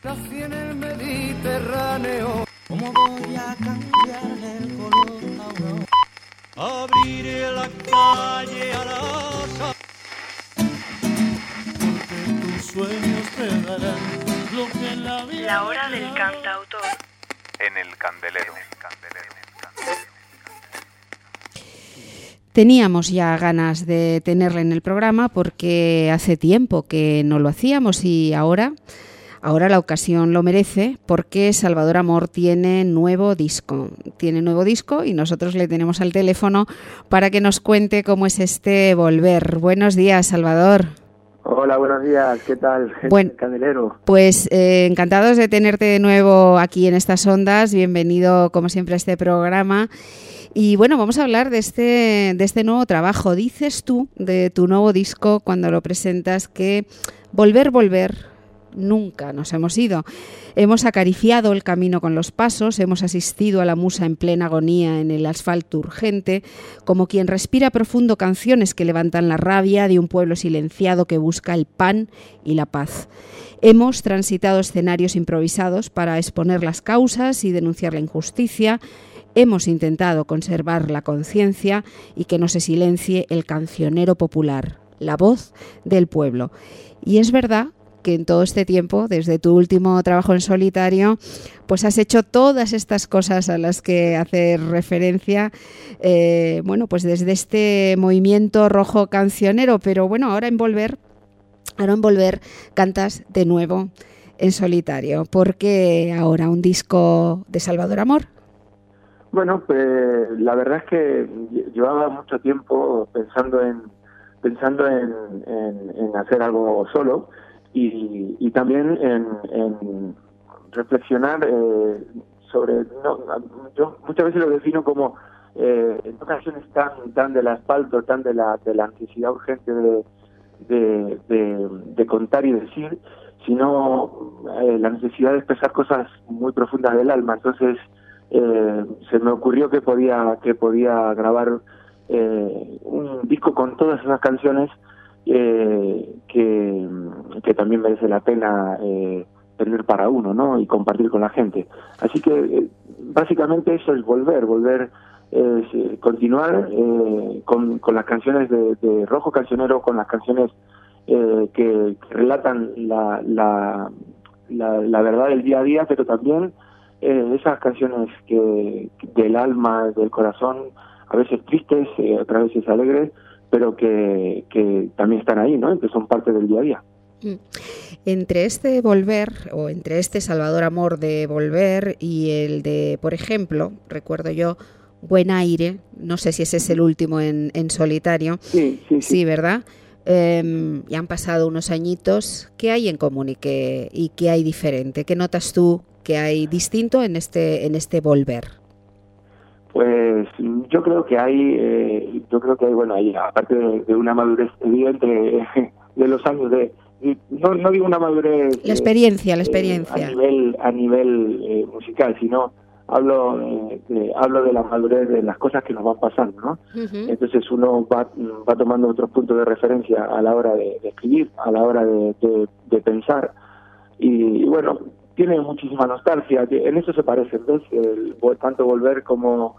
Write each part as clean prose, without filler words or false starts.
Nací en el Mediterráneo. ¿Cómo voy a cambiar el color aurora? Abriré la calle a la porque tus sueños te darán lo que la vida. La hora del cantautor. En el Candelero. Teníamos ya ganas de tenerle en el programa porque hace tiempo que no lo hacíamos y ahora la ocasión lo merece porque Salvador Amor tiene nuevo disco y nosotros le tenemos al teléfono para que nos cuente cómo es este volver. Buenos días, Salvador. Hola, buenos días, ¿qué tal? Bueno, Candelero. Pues encantados de tenerte de nuevo aquí en estas ondas, bienvenido como siempre a este programa. Y bueno, vamos a hablar de este nuevo trabajo. Dices tú de tu nuevo disco cuando lo presentas que volver, nunca nos hemos ido. Hemos acariciado el camino con los pasos, hemos asistido a la musa en plena agonía en el asfalto urgente, como quien respira profundo canciones que levantan la rabia de un pueblo silenciado que busca el pan y la paz. Hemos transitado escenarios improvisados para exponer las causas y denunciar la injusticia. Hemos intentado conservar la conciencia y que no se silencie el cancionero popular, la voz del pueblo. Y es verdad que en todo este tiempo, desde tu último trabajo en solitario, pues has hecho todas estas cosas a las que haces referencia, pues desde este movimiento rojo cancionero, pero bueno, ahora en Volver cantas de nuevo en solitario. ¿Por qué ahora un disco de Salvador Amor? Bueno, pues la verdad es que llevaba mucho tiempo pensando en hacer algo solo y también en reflexionar sobre, yo muchas veces lo defino como en ocasiones tan del asfalto, tan de la necesidad urgente de contar y decir, sino la necesidad de expresar cosas muy profundas del alma. Entonces se me ocurrió que podía grabar un disco con todas esas canciones que también merece la pena tener para uno, ¿no? Y compartir con la gente. Así que básicamente eso es volver es continuar con las canciones de Rojo Cancionero, con las canciones que relatan la verdad del día a día, pero también esas canciones que del alma, del corazón, a veces tristes, otras veces alegres, pero que también están ahí, ¿no? Que son parte del día a día. Entre este Volver, o entre este Salvador Amor de Volver y el de, por ejemplo, recuerdo yo, Buen Aire, no sé si ese es el último en solitario. Sí, ¿verdad? Ya han pasado unos añitos. ¿Qué hay en común y qué hay diferente? ¿Qué notas tú que hay distinto en este Volver? Pues yo creo que hay, bueno, hay, aparte de una madurez evidente de los años no digo una madurez la experiencia a nivel musical, sino hablo de la madurez de las cosas que nos van pasando, ¿no? Uh-huh. Entonces uno va tomando otros puntos de referencia a la hora de escribir, a la hora de pensar, y bueno, tiene muchísima nostalgia, en eso se parece, entonces tanto Volver como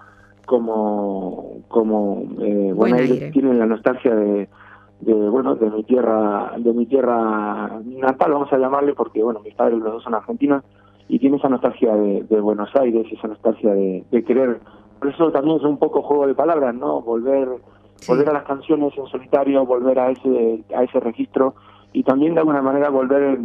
Buen Aire tienen la nostalgia de mi tierra natal, vamos a llamarle, porque bueno, mis padres los dos son argentinos, y tiene esa nostalgia de Buenos Aires, esa nostalgia de querer. Por eso también es un poco juego de palabras, ¿no? Volver a las canciones en solitario, volver a ese registro, y también de alguna manera volver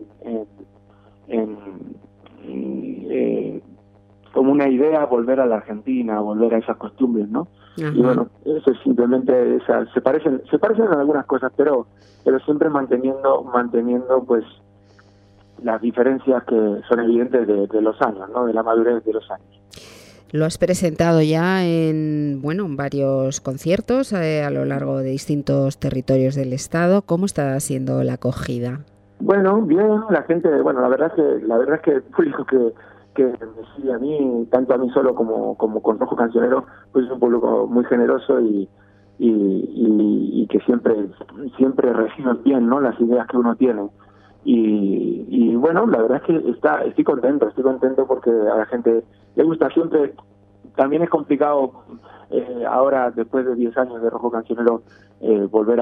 como una idea, volver a la Argentina, volver a esas costumbres, ¿no? Uh-huh. Y bueno, eso es simplemente se parecen en algunas cosas, pero siempre manteniendo pues las diferencias que son evidentes de los años, ¿no? De la madurez de los años. Lo has presentado ya en varios conciertos a lo largo de distintos territorios del estado. ¿Cómo está siendo la acogida? Bueno, bien, la gente, la verdad es que el público que me sigue a mí, tanto a mí solo como con Rojo Cancionero, pues es un público muy generoso y que siempre reciben bien, ¿no? Las ideas que uno tiene. y bueno, la verdad es que estoy contento porque a la gente le gusta. Siempre también es complicado ahora, después de 10 años de Rojo Cancionero, volver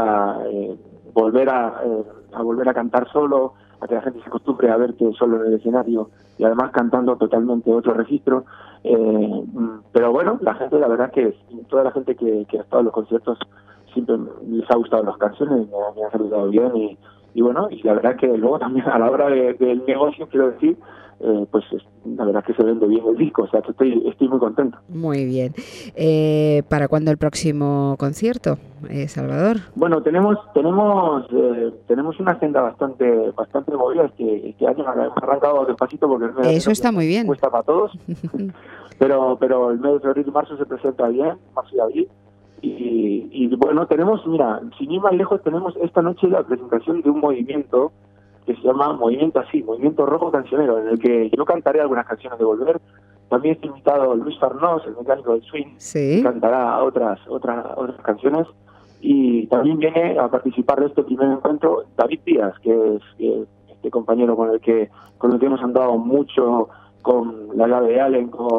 a cantar solo, a que la gente se acostumbre a verte solo en el escenario y además cantando totalmente otro registro. Pero bueno, la verdad es que toda la gente que ha estado en los conciertos siempre les ha gustado las canciones, me ha saludado bien y bueno, y la verdad es que luego también a la hora del negocio, quiero decir, pues la verdad es que se vende bien el disco, o sea que estoy muy contento. Muy bien. ¿Para cuándo el próximo concierto, Salvador? Bueno, tenemos una agenda bastante movida. Este año hemos arrancado despacito porque el mes eso está muy bien. Cuesta para todos, pero el mes de febrero y marzo se presenta bien, marzo y abril. Y bueno, tenemos, mira, sin ir más lejos, tenemos esta noche la presentación de un movimiento que se llama Movimiento Rojo Cancionero, en el que yo cantaré algunas canciones de Volver. También está invitado Luis Farnós, el mecánico del swing, sí, que cantará otras canciones. Y también viene a participar de este primer encuentro David Díaz, que es este compañero con el que hemos andado mucho con La Llave de Allen, con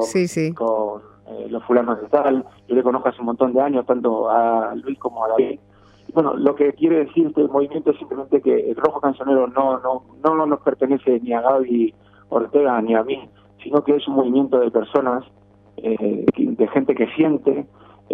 Los Fulanos de Tal. Yo le conozco hace un montón de años, tanto a Luis como a David. Y bueno, lo que quiere decir este movimiento es simplemente que el Rojo Cancionero no nos pertenece ni a Gaby Ortega ni a mí, sino que es un movimiento de personas, de gente que siente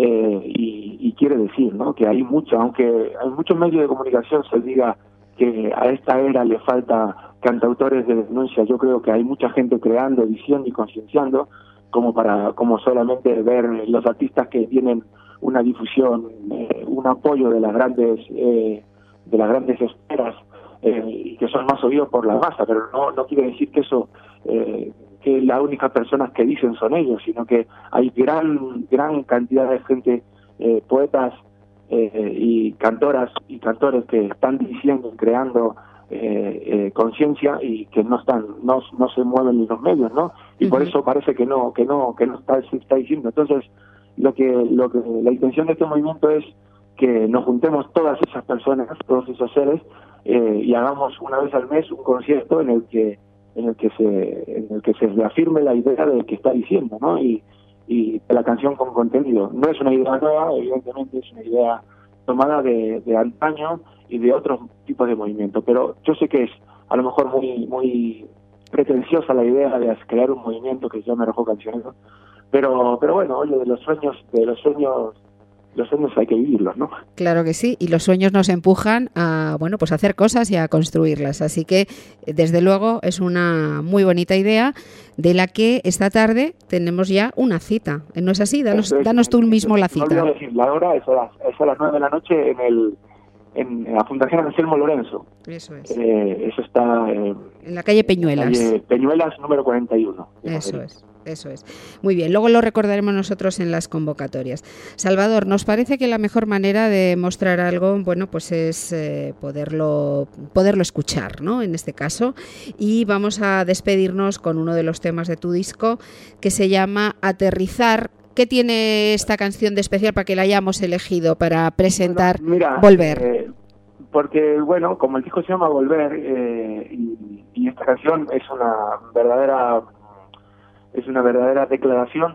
y quiere decir, ¿no? Que hay aunque hay muchos medios de comunicación se diga que a esta era le falta cantautores de denuncia, yo creo que hay mucha gente creando, diciendo y concienciando, como solamente ver los artistas que tienen una difusión, un apoyo de las grandes esferas, que son más oídos por la masa, pero no quiere decir que eso que las únicas personas que dicen son ellos, sino que hay gran cantidad de gente, poetas y cantoras y cantores que están diciendo, creando conciencia y que no se mueven ni los medios, ¿no? Y por eso parece que no se está diciendo. Entonces, lo que la intención de este movimiento es que nos juntemos todas esas personas, todos esos seres, y hagamos una vez al mes un concierto en el que se reafirme la idea de que está diciendo, ¿no? Y de la canción con contenido. No es una idea nueva, evidentemente es una idea tomada de antaño y de otros tipos de movimiento, pero yo sé que es a lo mejor muy pretenciosa la idea de crear un movimiento que se llame Rojo Cancionero, pero bueno, oye, de los sueños hay que vivirlos, ¿no? Claro que sí, y los sueños nos empujan a, pues a hacer cosas y a construirlas, así que desde luego es una muy bonita idea de la que esta tarde tenemos ya una cita, ¿no es así? Danos tú mismo la cita. No olvido decir, la hora es a las 9 de la noche en la Fundación Anselmo Lorenzo. Eso es. Eso está en la calle Peñuelas. Calle Peñuelas número 41. Eso es. Muy bien, luego lo recordaremos nosotros en las convocatorias. Salvador, nos parece que la mejor manera de mostrar algo, pues es poderlo escuchar, ¿no? En este caso. Y vamos a despedirnos con uno de los temas de tu disco que se llama Aterrizar. ¿Qué tiene esta canción de especial para que la hayamos elegido para presentar Volver? Porque, como el disco se llama Volver, y esta canción es una verdadera declaración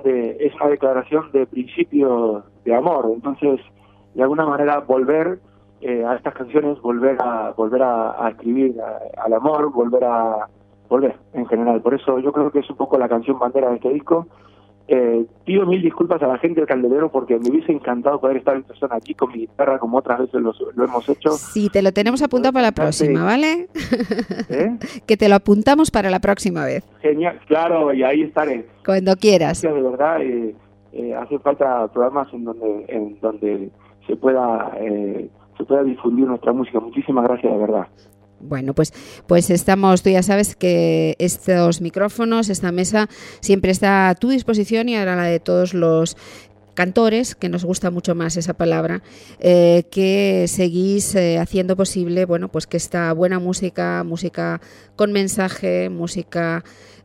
de principio de amor. Entonces, de alguna manera, volver a estas canciones, volver a escribir al amor, volver en general. Por eso yo creo que es un poco la canción bandera de este disco. Pido mil disculpas a la gente del Candelero porque me hubiese encantado poder estar en persona aquí con mi guitarra como otras veces lo hemos hecho. Sí, te lo tenemos apuntado para la próxima, ¿vale? Que te lo apuntamos para la próxima vez. Genial, claro, y ahí estaré. Cuando quieras. De verdad, hace falta programas en donde se pueda difundir nuestra música. Muchísimas gracias, de verdad. Bueno, pues estamos, tú ya sabes que estos micrófonos, esta mesa siempre está a tu disposición y ahora la de todos los cantores, que nos gusta mucho más esa palabra, que seguís haciendo posible, pues que esta buena música con mensaje, música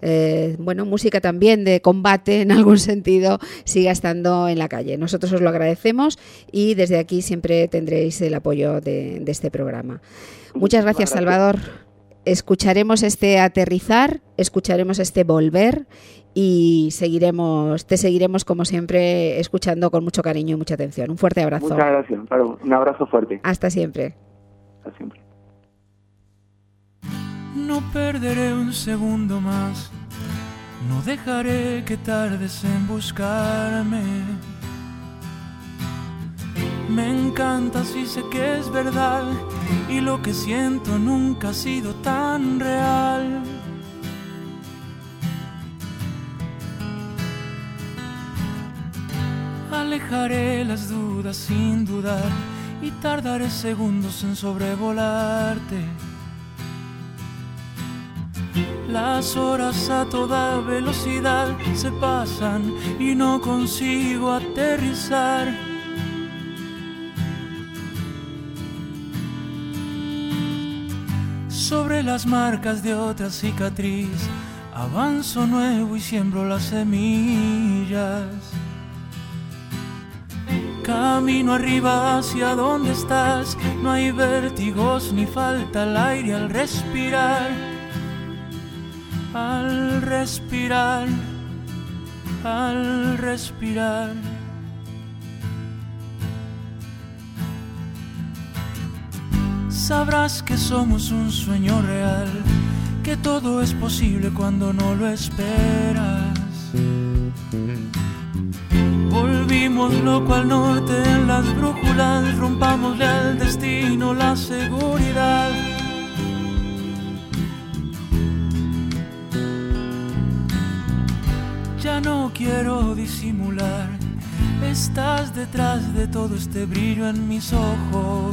también de combate en algún sentido, siga estando en la calle. Nosotros os lo agradecemos y desde aquí siempre tendréis el apoyo de este programa. Muchas gracias, Salvador. escucharemos este aterrizar, escucharemos este volver y te seguiremos como siempre escuchando con mucho cariño y mucha atención. Un fuerte abrazo. Muchas gracias, Amparo. Un abrazo fuerte. Hasta siempre. Hasta siempre. No perderé un segundo más, no dejaré que tardes en buscarme. Me encanta si sé que es verdad y lo que siento nunca ha sido tan real. Alejaré las dudas sin dudar y tardaré segundos en sobrevolarte. Las horas a toda velocidad se pasan y no consigo aterrizar. Sobre las marcas de otra cicatriz avanzo nuevo y siembro las semillas. Camino arriba hacia donde estás, no hay vértigos ni falta el aire al respirar. Al respirar, al respirar. Sabrás que somos un sueño real, que todo es posible cuando no lo esperas. Volvimos loco al norte en las brújulas, rompámosle al destino la seguridad. Ya no quiero disimular, estás detrás de todo este brillo en mis ojos.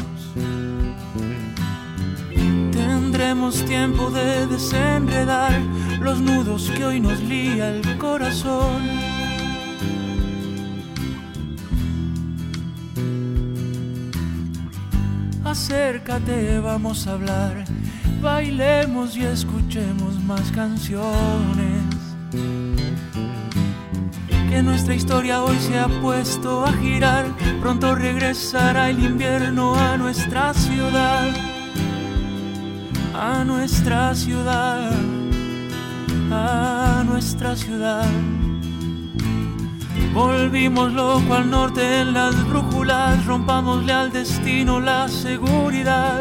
Tendremos tiempo de desenredar los nudos que hoy nos lía el corazón. Acércate, vamos a hablar, bailemos y escuchemos más canciones. Que nuestra historia hoy se ha puesto a girar, pronto regresará el invierno a nuestra ciudad. A nuestra ciudad, a nuestra ciudad. Volvimos loco al norte en las brújulas, rompámosle al destino la seguridad.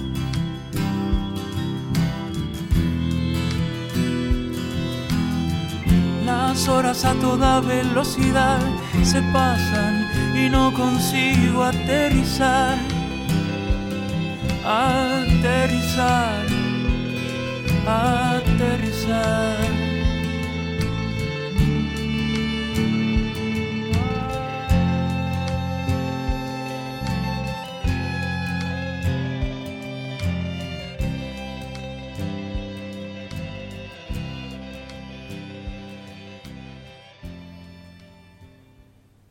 Las horas a toda velocidad se pasan y no consigo aterrizar. Aterrizar, aterrizar.